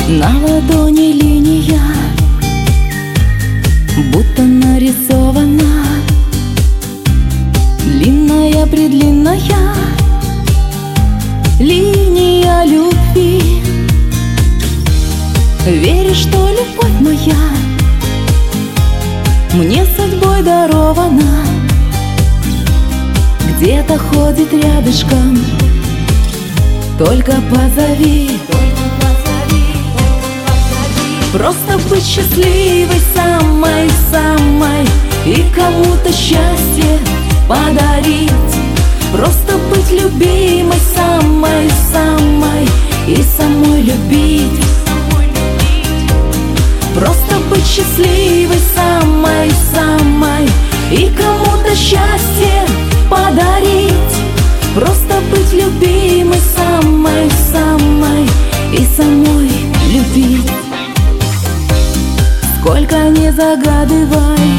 На ладони линия, будто нарисована, длинная-предлинная линия любви. Веришь, что любовь моя мне судьбой дарована? Где-то ходит рядышком, только позови. Просто быть счастливой самой-самой и кому-то счастье подарить. Просто быть любимой самой-самой и самой любить. Просто быть счастливой самой-самой и кому-то счастье подарить. Просто быть любимой самой-самой и самой любить. Сколько не загадывай,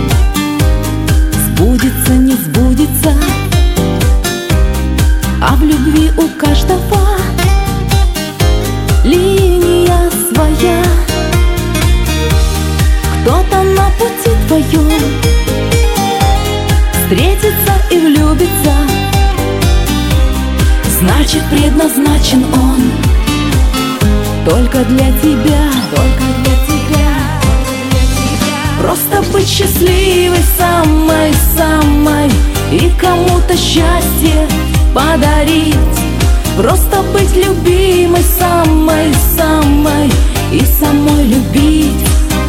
сбудется, не сбудется, а в любви у каждого линия своя. Кто-то на пути твоем встретится и влюбится, значит, предназначен он только для тебя, только для тебя. Просто быть счастливой самой-самой и кому-то счастье подарить. Просто быть любимой самой-самой и самой любить.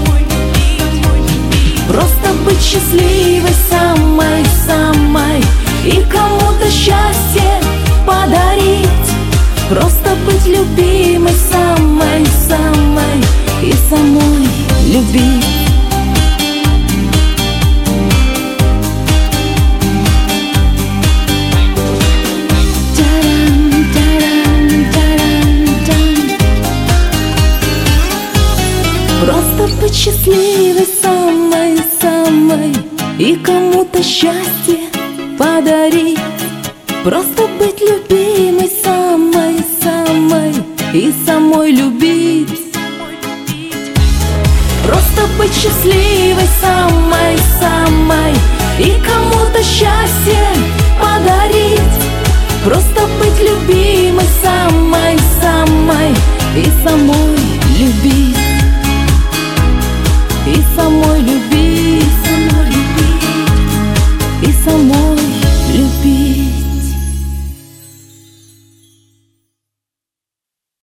Просто быть счастливой самой-самой и кому-то счастье подарить. Просто быть любимой самой-самой и самой любить. Просто быть счастливой самой-самой и кому-то счастье подарить. Просто быть любимой самой-самой и самой любить. Просто быть счастливой самой-самой и кому-то счастье подарить. Просто быть любимой самой-самой и самой любить. И самой любить.